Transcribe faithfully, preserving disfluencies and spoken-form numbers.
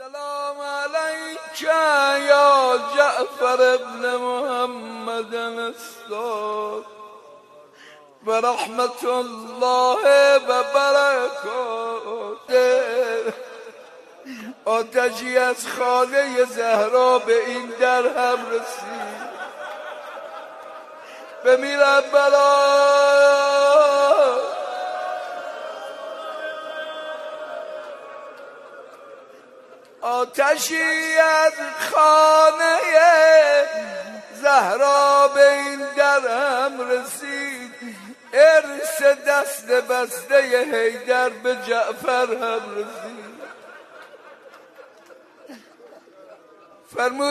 سلام علیک یا جعفر ابن محمد الاستاد و رحمت الله و برکاته. آتشی از خانه زهرا به این در هم رسید، بمیرم برات. آتشی از خانه زهرا به این در هم رسید، ارث دست بسته حیدر به جعفر هم رسید. فرمود